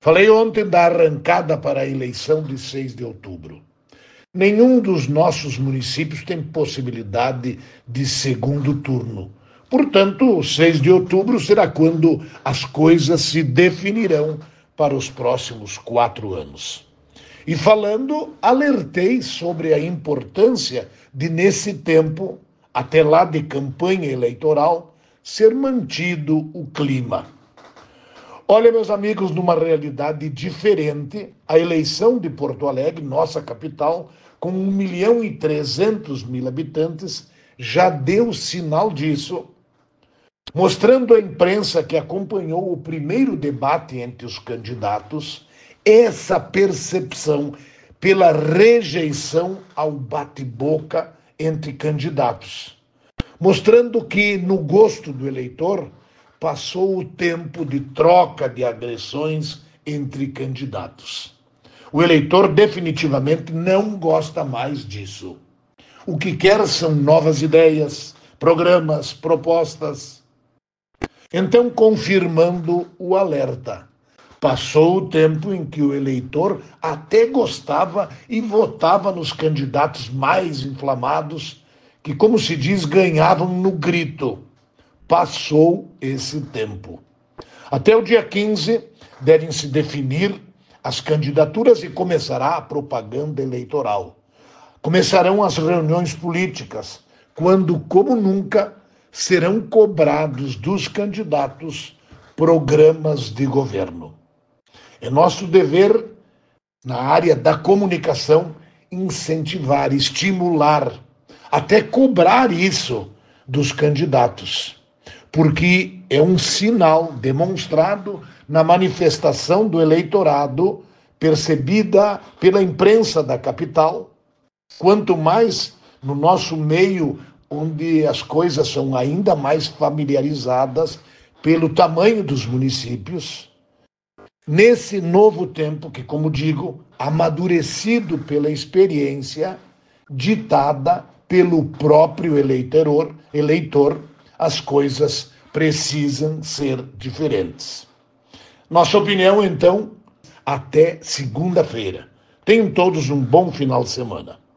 Falei ontem da arrancada para a eleição de 6 de outubro. Nenhum dos nossos municípios tem possibilidade de segundo turno. Portanto, 6 de outubro será quando as coisas se definirão para os próximos 4 anos. E falando, alertei sobre a importância de, nesse tempo, até lá de campanha eleitoral, ser mantido o clima. Olha, meus amigos, numa realidade diferente, a eleição de Porto Alegre, nossa capital, com 1.300.000 habitantes, já deu sinal disso, mostrando à imprensa que acompanhou o primeiro debate entre os candidatos, essa percepção pela rejeição ao bate-boca entre candidatos, mostrando que, no gosto do eleitor, passou o tempo de troca de agressões entre candidatos. O eleitor definitivamente não gosta mais disso. O que quer são novas ideias, programas, propostas. Então, confirmando o alerta, passou o tempo em que o eleitor até gostava e votava nos candidatos mais inflamados, que, como se diz, ganhavam no grito. Passou esse tempo. Até o dia 15 devem se definir as candidaturas e começará a propaganda eleitoral. Começarão as reuniões políticas, quando, como nunca, serão cobrados dos candidatos programas de governo. É nosso dever, na área da comunicação, incentivar, estimular, até cobrar isso dos candidatos, porque é um sinal demonstrado na manifestação do eleitorado percebida pela imprensa da capital, quanto mais no nosso meio, onde as coisas são ainda mais familiarizadas pelo tamanho dos municípios, nesse novo tempo que, como digo, amadurecido pela experiência, ditada pelo próprio eleitor, as coisas precisam ser diferentes. Nossa opinião, então, até segunda-feira. Tenham todos um bom final de semana.